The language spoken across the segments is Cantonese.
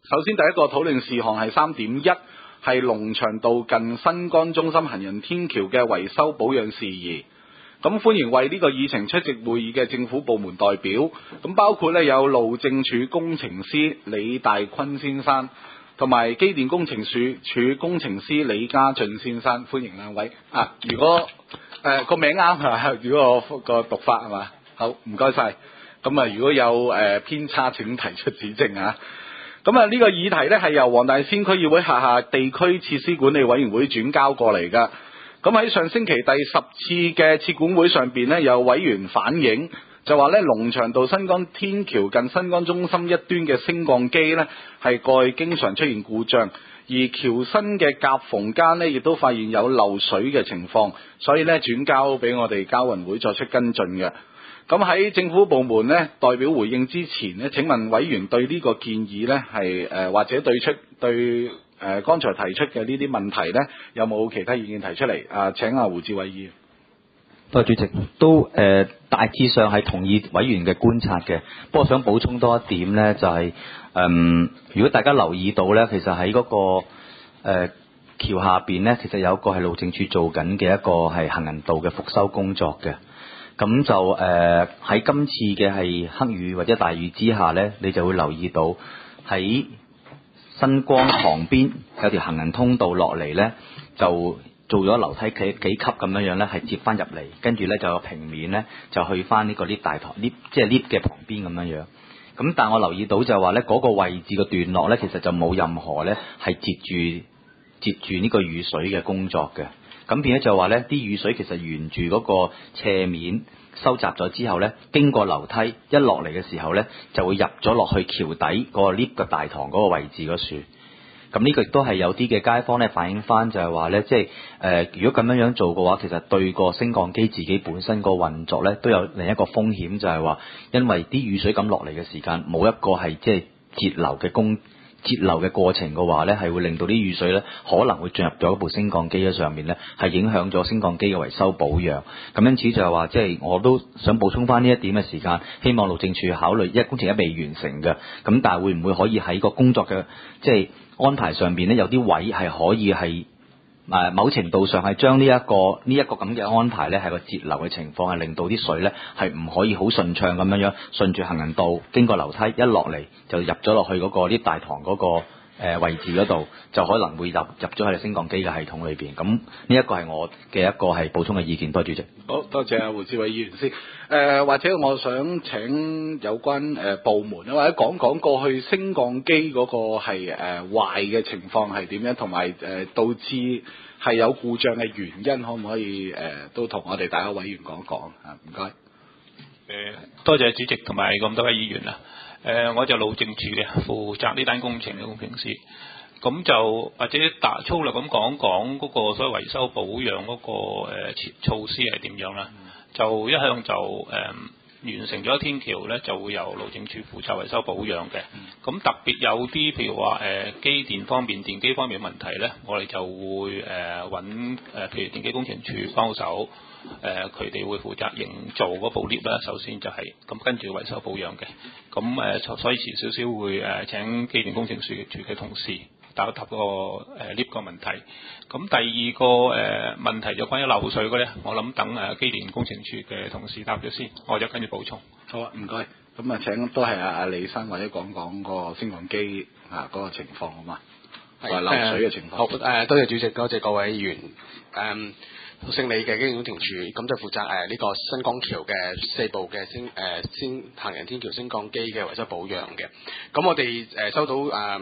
首先第一個討論事項係3.1，係龍翔道近新光中心行人天橋嘅維修保養事宜。咁歡迎為呢個議程出席會議嘅政府部門代表，咁包括咧有路政署工程師李大坤先生，同埋機電工程署工程師李家俊先生，歡迎兩位。如果個名啱係如果個讀法係嘛？好，唔該晒。咁如果有偏差請提出指正啊。咁呢個議題咧係由黃大仙區議會下地區設施管理委員會轉交過嚟㗎。咁喺上星期第10次嘅設管會上邊呢，有委員反映就話咧，龍翔道新光天橋近新光中心一端嘅升降機呢，係過去經常出現故障，而橋身嘅夾縫間呢，亦都發現有漏水嘅情況，所以呢，轉交俾我哋交運會作出跟進嘅。咁喺政府部門呢，代表回應之前呢，請問委員對呢個建議呢，係或者對剛才提出嘅呢啲問題呢，有冇其他意見提出嚟？請胡志偉議員。 多謝主席，都大致上係同意委員嘅觀察嘅，不過想補充多一點呢，就係如果大家留意到呢，其實喺嗰個橋下邊呢，其實有一個係路政署做緊嘅一個係行人道嘅復修工作嘅。咁就喺今次嘅係黑雨或者大雨之下呢，你就會留意到喺新光旁邊有條行人通道落嚟呢，就做咗樓梯幾級咁樣呢，係接翻入嚟，跟住呢就有平面呢，就去翻呢個 lift 大堂 lift 即係 lift 嘅旁邊咁樣。咁但係我留意到就話呢，嗰個位置嘅段落呢，其實就冇任何呢係截住呢個雨水嘅工作嘅。咁變咗就話呢啲雨水其實沿住嗰個斜面收集咗之後呢，經過樓梯一落嚟嘅時候呢，就會入咗落去橋底個 lift 嘅大堂嗰個位置嗰處。咁呢個亦都係有啲嘅街坊呢反映翻就係話呢，即係如果咁樣做嘅話，其實對個升降機自己本身個運作呢都有另一個風險，就係話因為啲雨水咁落嚟嘅時間冇一個係即係節流嘅過程嘅話呢，係會令到啲雨水呢可能會進入咗一部升降機嘅上面呢，係影響咗升降機嘅維修保養。咁因此就係話，即係我都想補充翻呢一點嘅時間，希望路政署考慮，因為工程一未完成嘅，咁但係會唔會可以喺個工作嘅即係安排上邊呢，有啲位係可以係某程度上係將呢一個咁嘅安排呢，係個節流嘅情況，係令到啲水呢係唔可以好順暢咁樣順住行人道經過樓梯一落嚟就入咗落去嗰個啲大堂嗰個位置嗰度，就可能會入咗喺升降機嘅系統裏邊。咁呢一個係我嘅一個係補充嘅意見。多謝主席。 好多謝胡志偉議員先。或者我想請有關部門或者講過去升降機嗰個係壞嘅情況係點樣，同埋導致係有故障嘅原因，可唔可以都同我哋大家委員講一講啊？唔該。 多謝主席同埋咁多位議員啦。我就路政署嘅，負責呢單工程嘅工程師。咁就或者粗略咁講嗰個所謂維修保養嗰個措施係點樣啦？就一向就完成咗天橋咧，就會由路政署負責維修保養嘅。咁特別有啲譬如話機電方面、電機方面嘅問題咧，我哋就會揾譬如電機工程署幫手。佢哋會負責營造嗰部 lift 啦，首先就係咁，跟住維修保養嘅。咁所以遲少少會請機電工程署嘅同事答一答嗰個lift 個問題。咁第二個問題就關於漏水嘅咧，我諗等機電工程署嘅同事答咗先，我就跟住補充。 好啊，唔該。咁請都係阿李生或者講個升降機嗰個情況好嘛？係漏水嘅情況。 好多謝主席，多謝各位議員。姓李嘅機電工程署咁就負責呢個新光橋嘅4部嘅行人天橋升降機嘅維修保養嘅。咁我哋收到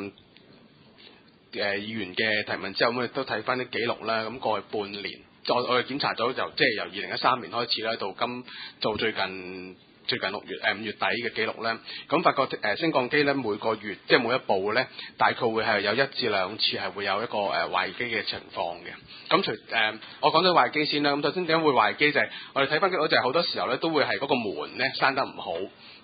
議員嘅提問之後，咁我哋都睇翻啲記錄啦。咁過去半年，我哋檢查咗即係由2013年開始啦，到最近5月底嘅記錄咧，咁發覺升降機咧每個月即係每一部咧，大概會係有1至2次係會有一個壞機嘅情況嘅。咁我講咗壞機先啦。咁首先點解會壞機就係我哋睇翻記錄就係好多時候咧都會係嗰個門咧閂得唔好，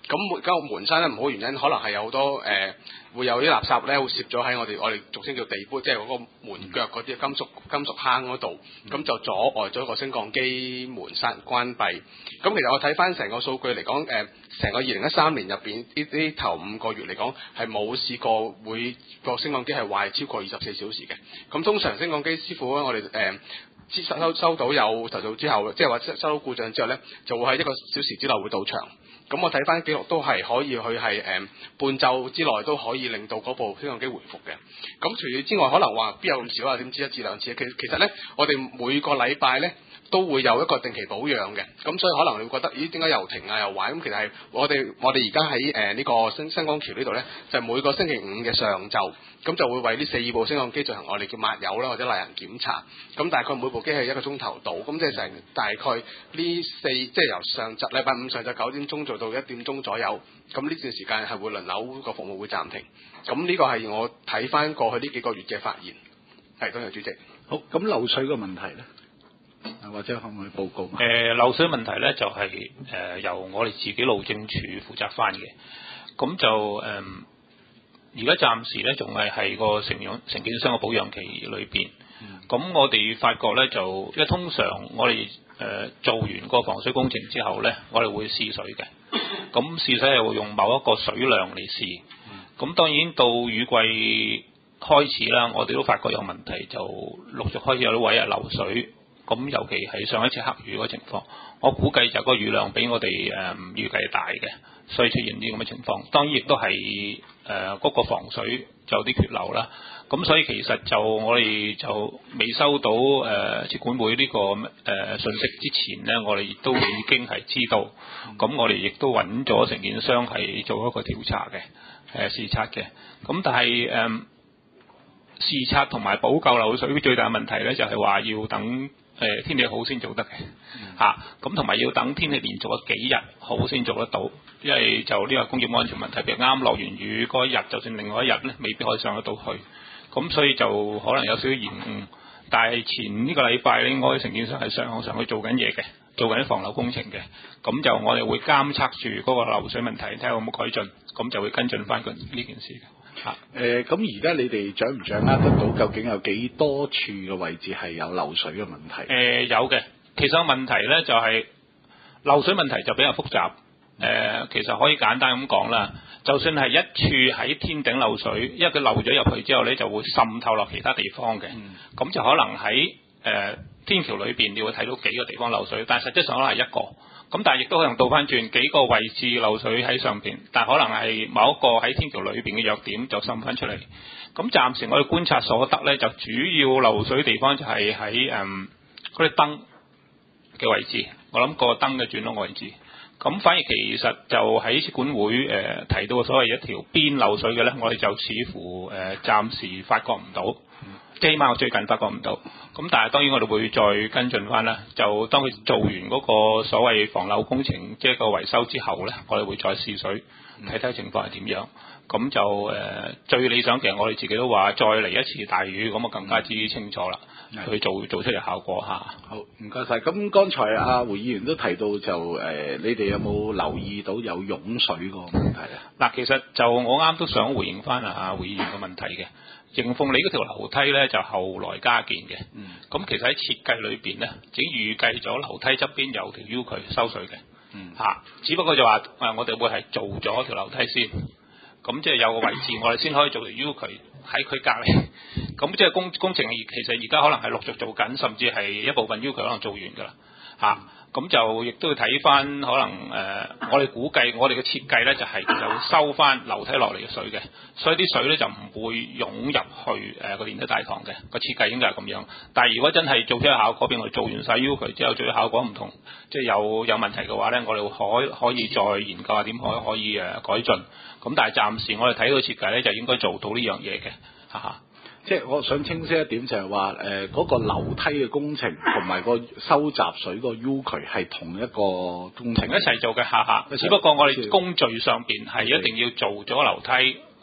咁間屋門閂得唔好原因，可能係有好多會有啲垃圾咧，會攝咗喺我哋俗稱叫地杯，即係嗰個門腳嗰啲金屬坑嗰度，咁就阻礙咗個升降機門關閉。咁其實我睇翻成個數據嚟講，成個2013年入邊呢頭5個月嚟講，係冇試過會個升降機係壞超過24小時嘅。咁通常升降機師傅咧，我哋收到有投訴之後，即係話收到故障之後咧，就會喺1個小時之內會到場。咁我睇翻記錄都係可以，佢係半晝之內都可以令到嗰部升降機回復嘅。咁除此之外，可能話邊有咁少啊？點知1至2次？其實咧，我哋每個禮拜咧都會有一個定期保養嘅。咁所以可能你會覺得，咦？點解又停啊又壞？咁其實係我哋而家喺呢個新光橋呢度咧，就係每個星期5嘅上晝，咁就會為呢4部升降機進行我哋叫抹油啦或者例行檢查。咁大概每部機係1個鐘頭到，咁即係成大概即係由禮拜5上晝9點鐘做到1點鐘左右。咁呢段時間係會輪流個服務會暫停。咁呢個係我睇翻過去呢幾個月嘅發現。係，多謝主席。 好，咁漏水個問題咧，或者可唔可以報告？ 漏水問題咧就係、由我哋自己路政署負責翻嘅。咁就而家暫時咧仲係個承建商嘅保養期裏邊。咁我哋發覺咧就，因為通常我哋做完個防水工程之後咧，我哋會試水嘅。咁試水係會用某一個水量嚟試。咁當然到雨季開始啦，我哋都發覺有問題，就陸續開始有啲位漏水。咁尤其係上一次黑雨嗰個情況，我估計就個雨量比我哋預計大嘅，所以出現啲咁嘅情況。當然亦都係嗰個防水就有啲缺漏啦。咁所以其實就我哋就未收到接管會呢個信息之前呢，我哋亦都已經係知道。咁我哋亦都揾咗承建商係做一個調查嘅，視察嘅。咁但係視察同埋補救漏水最大問題呢，就係話要等天氣好先做得嘅嚇，咁同埋要等天氣連續咗幾日好先做得到，因為就呢個工業安全問題，譬如啱落完雨嗰一日，就算另外一日咧，未必可以上得到去，咁所以就可能有少少延誤。但係前呢個禮拜咧，我哋承建商係上去做緊嘢嘅，做緊啲防漏工程嘅，咁就我哋會監測住嗰個漏水問題，睇下有冇改進，咁就會跟進翻呢件事嘅。 咁而家你哋掌唔掌握得到究竟有幾多處嘅位置係有漏水嘅問題？ 有嘅，其實個問題咧就係漏水問題就比較複雜。其實可以簡單咁講啦，就算係一處喺天頂漏水，因為佢漏咗入去之後咧，就會滲透落其他地方嘅。咁就可能喺天橋裏邊，你會睇到幾個地方漏水，但係實際上可能係一個。咁但係亦都可能倒翻轉幾個位置漏水喺上邊，但係可能係某一個喺天橋裏邊嘅弱點就滲翻出嚟。咁暫時我哋觀察所得咧，就主要漏水地方就係喺嗰啲燈嘅位置，我諗個燈嘅轉窿位置。咁反而其實就喺接管會提到嘅所謂一條邊漏水嘅咧，我哋就似乎暫時發覺唔到，即係起碼我最近發覺唔到。咁但係當然我哋會再跟進翻啦，就當佢做完嗰個所謂防漏工程，即係個維修之後咧，我哋會再試水睇睇情況係點樣。咁就最理想，其實我哋自己都話再嚟一次大雨，咁啊更加之清楚啦，去做出嚟效果嚇。 好，唔該晒。咁剛才阿胡議員都提到就你哋有冇留意到有湧水個問題啊？ 嗱，其實就我啱都想回應翻阿胡議員個問題嘅。迎鳳里嗰條樓梯咧就後來加建嘅，咁其實喺設計裏邊咧，已經預計咗樓梯側邊有條 U 渠收水嘅，只不過就話我哋會係做咗條樓梯先，咁即係有個位置我哋先可以做條 U 渠喺佢隔離，咁即係工程其實而家可能係陸續做緊，甚至係一部分 U 渠可能做完㗎啦，咁就亦都要睇翻可能我哋估計我哋嘅設計咧就係就會收翻樓梯落嚟嘅水嘅，所以啲水咧就唔會湧入去個連體大堂嘅，個設計應該係咁樣。但係如果真係做出效果，譬如我做完晒 U 渠之後做出效果唔同，即係有問題嘅話咧，我哋可以再研究下點可以改進。咁但係暫時我哋睇到設計咧就應該做到呢樣嘢嘅，哈哈。 即係我想清晰一點就係話嗰個樓梯嘅工程同埋個收集水個 U 渠係同一個工程一齊做嘅，下。只不過我哋工序上邊係一定要做咗樓梯，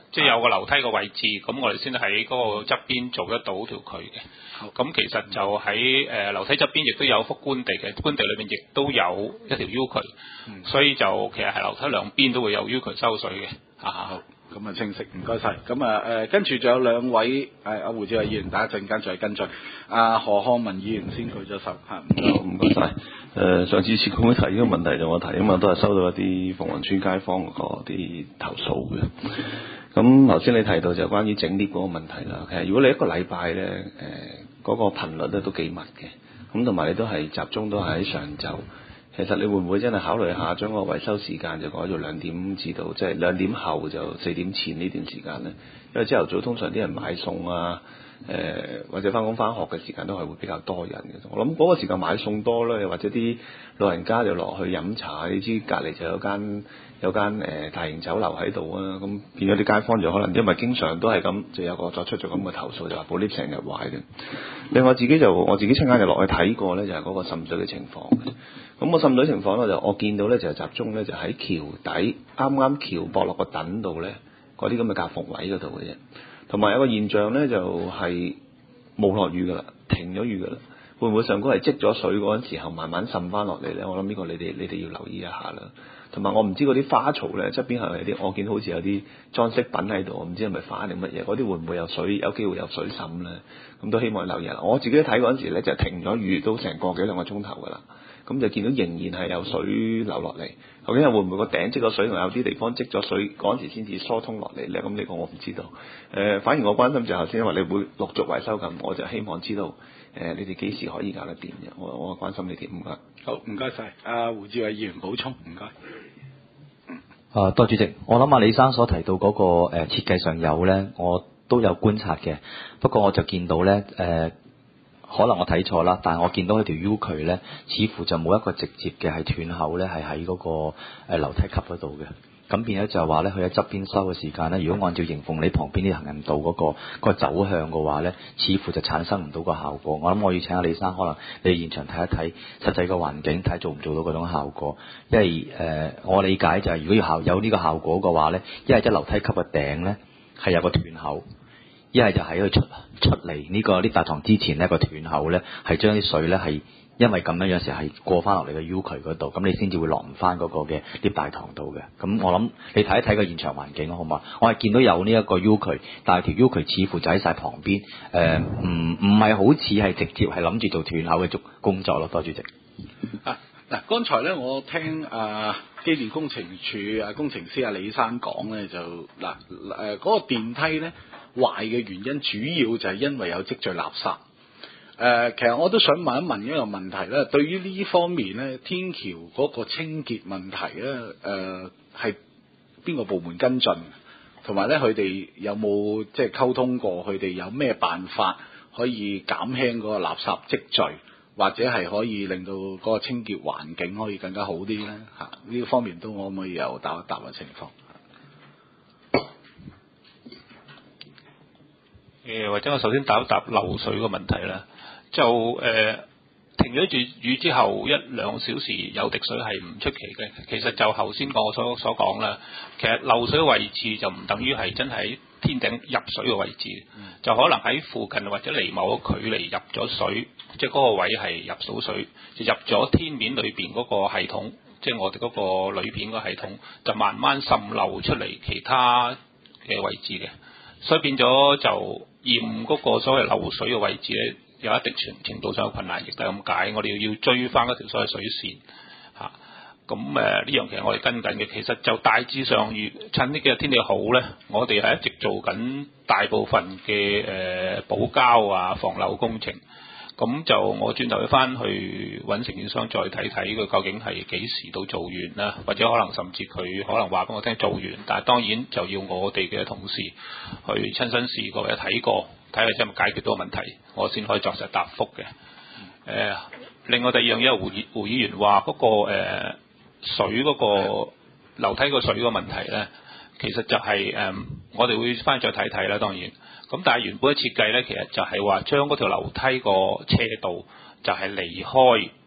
即係有個樓梯個位置，咁我哋先喺嗰個側邊做得到條渠嘅。咁其實就喺樓梯側邊亦都有幅官地嘅，官地裏邊亦都有一條 U 渠，所以就其實係樓梯兩邊都會有 U 渠收水嘅。 好，咁啊清晰，唔該晒。咁啊跟住仲有兩位阿胡志偉議員，等一陣間再跟進。何漢文議員先舉咗手嚇， 唔該晒。上次設工會提呢個問題就我提啊嘛，都係收到一啲鳳凰村街坊嗰啲投訴嘅。咁頭先你提到就關於整 lift 嗰個問題啦。其實如果你一個禮拜咧，嗰個頻率咧都幾密嘅，咁同埋你都係集中都係喺上晝。其實你會唔會真係考慮下將個維修時間就改做2點至到即係2點後就4點前呢段時間咧？因為朝頭早通常啲人買餸啊，或者翻工翻學嘅時間都係會比較多人嘅。我諗嗰個時間買餸多啦，又或者啲老人家就落去飲茶，你知隔離就有間大型酒樓喺度啊，咁變咗啲街坊就可能因為經常都係咁，就有個作出咗咁嘅投訴，就話部 lift 成日壞嘅。另外我自己親眼就落去睇過咧，就係嗰個滲水嘅情況嘅。咁個滲水情況咧，我見到咧就集中咧就喺橋底，啱啱橋駁落個躉度咧，嗰啲咁嘅夾縫位嗰度嘅啫。同埋有個現象咧，就係冇落雨噶啦，停咗雨噶啦。會唔會上高係積咗水嗰陣時候慢慢滲翻落嚟咧？我諗呢個你哋要留意一下啦。同埋我唔知嗰啲花槽咧側邊係咪啲，我見到好似有啲裝飾品喺度，我唔知係咪花定乜嘢。嗰啲會唔會有水？有機會有水滲咧？咁都希望留意下。我自己睇嗰陣時咧就停咗雨都成個幾兩個鐘頭噶啦。咁就見到仍然係有水流落嚟，究竟係會唔會個頂積咗水，同有啲地方積咗水嗰陣時先至疏通落嚟咧？咁呢個我唔知道。反而我關心就頭先，因為你會陸續維修緊，我就希望知道你哋幾時可以搞得掂嘅。我關心呢啲，唔該。 好，唔該晒。胡志偉議員補充，唔該。 多主席，我諗李生所提到嗰個設計上有咧，我都有觀察嘅。不過我就見到咧可能我睇錯啦，但係我見到嗰條 U 渠咧，似乎就冇一個直接嘅係斷口咧，係喺嗰個樓梯級嗰度嘅。咁變咗就係話咧，佢喺側邊收嘅時間咧，如果按照迎鳳里旁邊啲行人道嗰個走向嘅話咧，似乎就產生唔到個效果。我諗我要請阿李生，可能你現場睇一睇實際個環境，睇做唔做到嗰種效果。因為我理解就係如果要有呢個效果嘅話咧，一係即係樓梯級嘅頂咧係有個斷口。一係就喺佢出嚟呢個啲大堂之前呢個斷口咧，係將啲水咧係因為咁樣時係過翻落嚟嘅 U 渠嗰度，咁你先至會落唔翻嗰個嘅啲大堂度嘅。咁我諗你睇一睇個現場環境好嘛？我係見到有呢一個 U 渠，但係條 U 渠似乎就喺晒旁邊，唔係好似係直接係諗住做斷口嘅工作咯。多主席。 嗱，剛才咧我聽機電工程署工程師李生講咧，就嗰個電梯咧壞嘅原因主要就係因為有積聚垃圾。其實我都想問一問一個問題咧，對於呢方面咧，天橋嗰個清潔問題咧，係邊個部門跟進？同埋咧，佢哋有冇即係溝通過？佢哋有咩辦法可以減輕嗰個垃圾積聚，或者係可以令到嗰個清潔環境可以更加好啲咧？嚇，呢個方面都可唔可以有答一答嘅情況？ 或者我首先答一答漏水個問題啦。就停咗住雨之後1-2小時有滴水係唔出奇嘅。其實就頭先我所講啦，其實漏水嘅位置就唔等於係真係天頂入水嘅位置，就可能喺附近或者離某個距離入咗水，即係嗰個位係入到水，就入咗天面裏邊嗰個系統，即係我哋嗰個鋁片個系統，就慢慢滲漏出嚟其他嘅位置嘅，所以變咗就驗嗰個所謂漏水嘅位置咧，有一定程度上嘅困難，亦都係咁解。我哋要追翻嗰條所謂水線嚇。咁呢樣其實我哋跟緊嘅，其實就大致上趁呢幾日天氣好咧，我哋係一直做緊大部分嘅補膠啊、防漏工程。咁就我轉頭翻去揾承建商再睇睇佢究竟係幾時到做完啦，或者可能甚至佢可能話俾我聽做完，但係當然就要我哋嘅同事去親身試過或者睇過，睇下真係咪解決到問題，我先可以作實答覆嘅。另外第二樣嘢，胡議員話嗰個水嗰個樓梯個水個問題咧，其實就係我哋會翻去再睇睇啦，當然。咁但係原本嘅設計咧，其實就係話將嗰條樓梯個斜度就係離開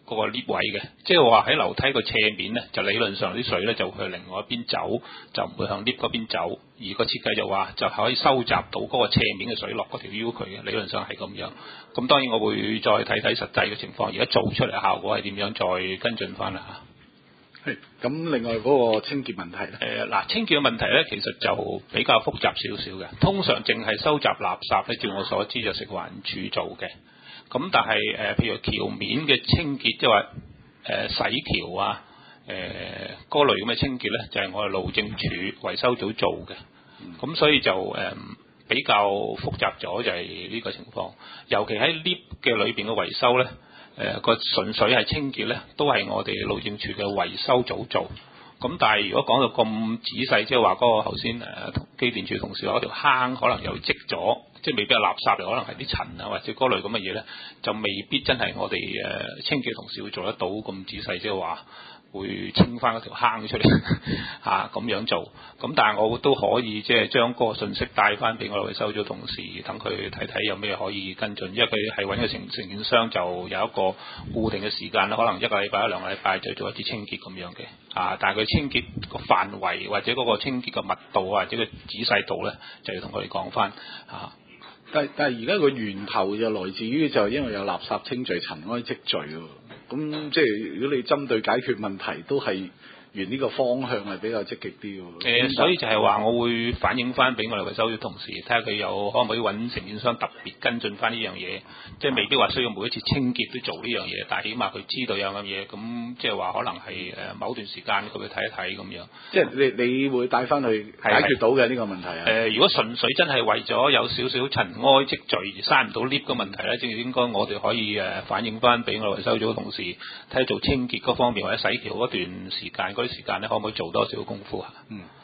嗰個 lift 位嘅，即係話喺樓梯個斜面咧，就理論上啲水咧就會去另外一邊走，就唔會向 lift 嗰邊走。而個設計就話就可以收集到嗰個斜面嘅水落嗰條 U 渠嘅，理論上係咁樣。咁當然我會再睇睇實際嘅情況，而家做出嚟嘅效果係點樣，再跟進翻啦嚇。 係咁，另外嗰個清潔問題咧， 清潔嘅問題咧，其實就比較複雜少少嘅。通常淨係收集垃圾咧，照我所知就食環署做嘅。咁但係譬如橋面嘅清潔，即係話洗橋啊，嗰類咁嘅清潔咧，就係我哋路政署維修組做嘅。咁所以就比較複雜咗，就係呢個情況。尤其喺 lift 嘅裏邊嘅維修咧，個純粹係清潔咧，都係我哋路政署嘅維修組做。咁但係如果講到咁仔細，即係話嗰個頭先機電署同事話嗰條坑可能又積咗，即係未必係垃圾嚟，可能係啲塵啊或者嗰類咁嘅嘢咧，就未必真係我哋清潔同事會做得到咁仔細，即係話會清翻嗰條坑出嚟嚇咁樣做。咁但係我都可以即係將嗰個信息帶翻俾我哋維修組同事，等佢睇睇有咩可以跟進，因為佢係揾個承建商就有一個固定嘅時間啦，可能1個禮拜、2個禮拜就做一次清潔咁樣嘅。但係佢清潔個範圍或者嗰個清潔嘅密度或者個仔細度咧，就要同佢哋講翻嚇。 但係而家個源頭就來自於就因為有垃圾清除塵埃積聚喎。咁即係如果你針對解決問題都係沿呢個方向係比較積極啲喎。 所以就係話我會反映翻俾我哋維修組同事睇下佢有可唔可以揾承建商特別跟進翻呢樣嘢，即係未必話需要每一次清潔都做呢樣嘢，但係起碼佢知道有咁嘢，咁即係話可能係某段時間佢會睇一睇咁樣。 即係你會帶翻去解決到嘅呢個問題啊？ 如果純粹真係為咗有少少塵埃積聚而閂唔到 lift 嘅問題咧，正應該我哋可以反映翻俾我哋維修組同事睇下做清潔嗰方面或者洗橋嗰段時間啲時間咧，可唔可以做多少功夫啊？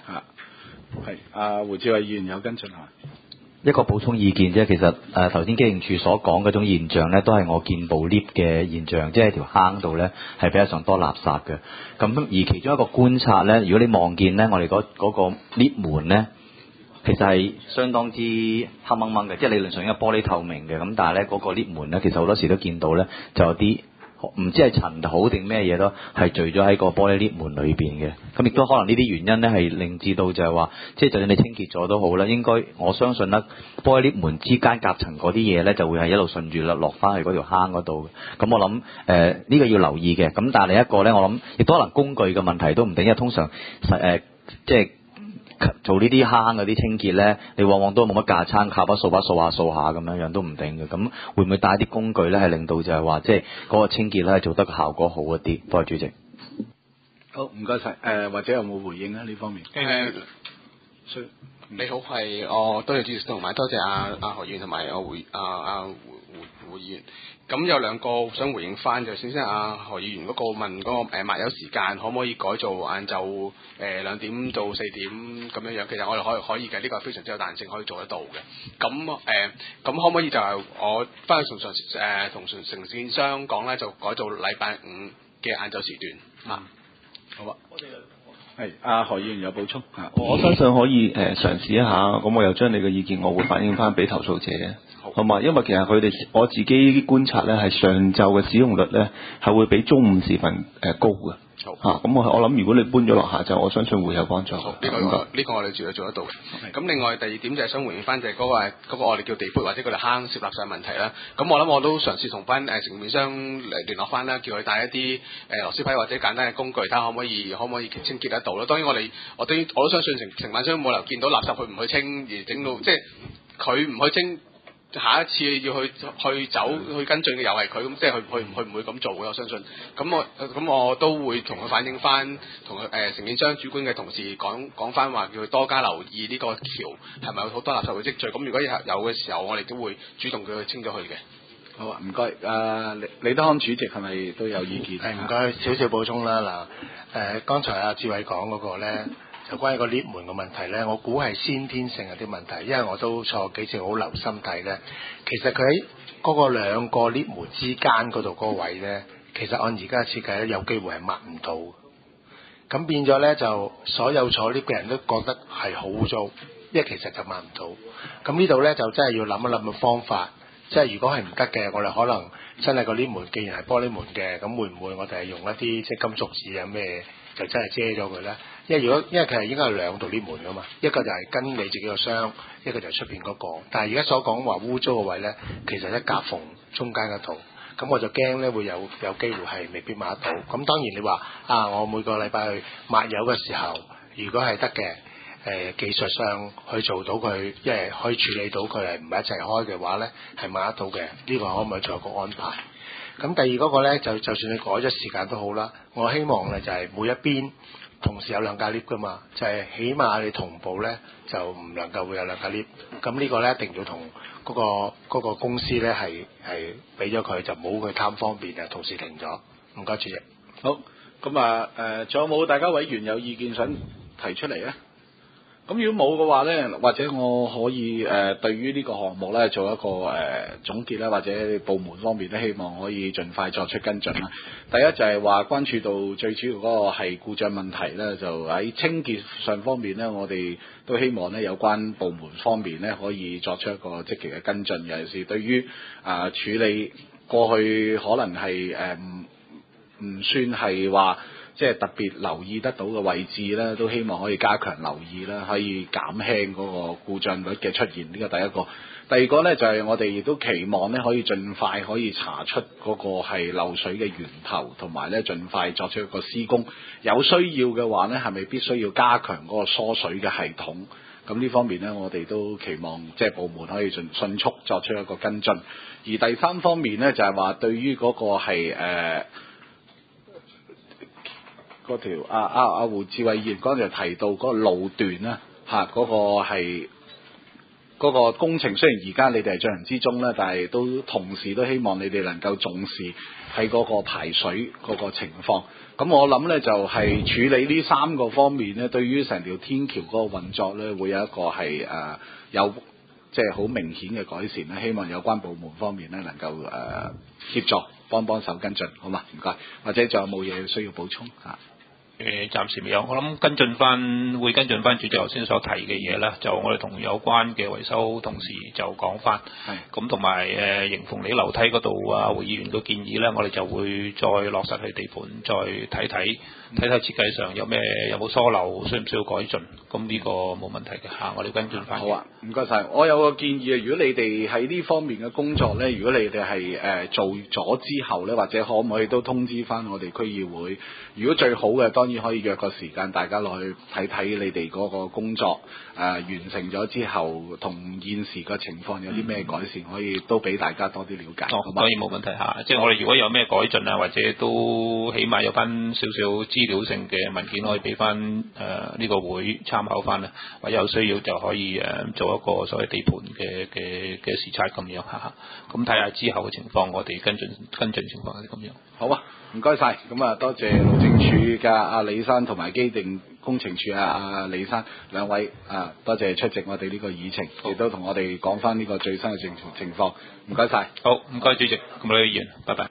係胡志偉議員有跟進啊？ 一個補充意見啫，其實頭先機電署所講嗰種現象咧，都係我見部 lift 嘅現象，即係條坑度咧係比較上多垃圾嘅。咁而其中一個觀察咧，如果你望見咧，我哋嗰個 lift 門咧，其實係相當之黑掹掹嘅，即係理論上應該玻璃透明嘅。咁但係咧嗰個 lift 門咧，其實好多時都見到咧，就有啲唔知係塵土定咩嘢咯，係聚咗喺個玻璃 lift 門裏邊嘅。咁亦都可能呢啲原因咧，係令至到就係話，即係就算你清潔咗都好啦，應該我相信咧，玻璃 lift 門之間夾層嗰啲嘢咧，就會係一路順住落翻去嗰條坑嗰度。咁我諗呢個要留意嘅。咁但係另一個咧，我諗亦都可能工具嘅問題都唔定，因為通常即係做呢啲坑嗰啲清潔咧，你往往都冇乜架撐，靠把掃把掃下咁樣都唔定嘅。咁會唔會帶啲工具咧，係令到就係話，即係嗰個清潔咧做得個效果好一啲？多謝主席。 好，唔該晒。或者有冇回應啊？呢方面？ 你好，係多謝主席同埋多謝阿何議員同埋胡議員。咁有兩個想回應翻，就先阿何議員嗰個問嗰個抹油時間可唔可以改做晏晝2點到4點咁樣樣？其實我哋可以嘅，呢個係非常之有彈性可以做得到嘅。咁可唔可以就係我翻去同承建商講咧，就改做禮拜5嘅晏晝時段啊？好啊。 係阿何議員有補充嚇？ 我相信可以嘗試一下，咁我又將你嘅意見，我會反映翻俾投訴者嘅，好嘛？因為其實佢哋我自己觀察咧，係上晝嘅使用率咧係會比中午時分高嘅。好咁我諗如果你搬咗落下晝，我相信會有幫助。呢個我哋絕對做得到嘅。咁另外第二點就係想回應翻就係嗰個我哋叫地盤或者佢哋坑攝垃圾問題啦。咁我諗我都嘗試同翻承建商嚟聯絡翻啦，叫佢帶一啲螺絲批或者簡單嘅工具，睇下可唔可以清潔得到啦。當然我都相信承辦商冇理由見到垃圾佢唔去清而整到即係佢唔去清。下一次要去跟進嘅又係佢，咁即係佢唔會咁做嘅，我相信。咁我都會同佢反映翻，同佢承建商主管嘅同事講翻話，叫佢多加留意呢個橋係咪有好多垃圾嘅積聚。咁如果有嘅時候，我哋都會主動叫佢清咗佢嘅。 好啊，唔該。李德康主席係咪都有意見？ 唔該，少少補充啦。嗱，剛才阿志偉講嗰個咧。就關於個 lift 門嘅問題咧，我估係先天性有啲問題，因為我都錯幾次好留心睇咧。其實佢喺嗰個兩個 lift 門之間嗰度嗰個位咧，其實按而家嘅設計咧，有機會係抹唔到。咁變咗咧，就所有坐 lift 嘅人都覺得係好污糟，因為其實就抹唔到。咁呢度咧就真係要諗一諗嘅方法， 即係如果係唔得嘅，我哋可能真係個 lift 門，既然係玻璃門嘅，咁會唔會我哋係用一啲即係金屬紙啊咩，就真係遮咗佢咧？因為其實應該係兩道 lift 門噶嘛，一個就係跟你自己個箱，一個就係出邊嗰個。但係而家所講話污糟嘅位咧，其實喺夾縫中間嗰度。咁我就驚咧會有機會係未必抹得到。咁當然你話我每個禮拜去抹油嘅時候，如果係得嘅，技術上去做到佢，因為可以處理到佢係唔係一齊開嘅話咧，係抹得到嘅。呢個可唔可以做一個安排？咁第二嗰個咧，就算你改咗時間都好啦，我希望咧就係每一邊同時有兩架 lift 噶嘛，就係起碼你同步咧就唔能夠會有兩架 lift。咁呢個咧一定要同嗰個公司咧係俾咗佢，就冇佢貪方便啊，同時停咗。唔該，主席。 好，咁仲有冇大家委員有意見想提出嚟咧？咁如果冇嘅話咧，或者我可以對於呢個項目咧做一個總結啦，或者部門方面咧希望可以盡快作出跟進啦。第一就係話關注到最主要嗰個係故障問題咧，就喺清潔上方面咧，我哋都希望咧有關部門方面咧可以作出一個積極嘅跟進，尤其是對於處理過去可能係唔算係話即係特別留意得到嘅位置咧，都希望可以加強留意啦，可以減輕嗰個故障率嘅出現。呢個第一個。第二個咧就係我哋亦都期望咧可以盡快可以查出嗰個係漏水嘅源頭，同埋咧盡快作出一個施工。有需要嘅話咧，係咪必須要加強嗰個疏水嘅系統？咁呢方面咧，我哋都期望即係部門可以迅速作出一個跟進。而第三方面咧就係話對於嗰個係嗰條胡志偉議員剛才提到嗰個路段啦，嗰個係嗰個工程，雖然而家你哋係進行之中咧，但係都同時都希望你哋能夠重視喺嗰個排水嗰個情況。咁我諗咧就係處理呢三個方面咧，對於成條天橋嗰個運作咧，會有一個係有即係好明顯嘅改善咧。希望有關部門方面咧能夠協助幫手跟進，好嘛？唔該。或者仲有冇嘢需要補充嚇？ 暫時未有，我諗會跟進翻主席頭先所提嘅嘢啦，就我哋同有關嘅維修同事就講翻，咁同埋迎鳳里樓梯嗰度胡議員嘅建議咧，我哋就會再落實去地盤，再睇睇設計上有冇疏漏，需唔需要改進，咁呢個冇問題嘅嚇，我哋跟進翻。 好啊，唔該晒。我有個建議啊，如果你哋喺呢方面嘅工作咧，如果你哋係做咗之後咧，或者可唔可以都通知翻我哋區議會？如果最好嘅當然可以約個時間，大家落去睇睇你哋嗰個工作完成咗之後，同現時嘅情況有啲咩改善，可以都俾大家多啲了解。 當然冇問題嚇，即係我哋如果有咩改進啊，或者都起碼有翻少少資料性嘅文件可以俾翻呢個會參考翻啦，或者有需要就可以做一個所謂地盤嘅視察咁樣嚇，咁睇下之後嘅情況，我哋跟進情況係咁樣。 好啊，唔該晒。咁多謝路政署嘅阿李生同埋機電工程署阿李生兩位多謝出席我哋呢個議程，亦都同我哋講翻呢個最新嘅情況。唔該晒。 好，唔該主席，咁多位議員，拜拜。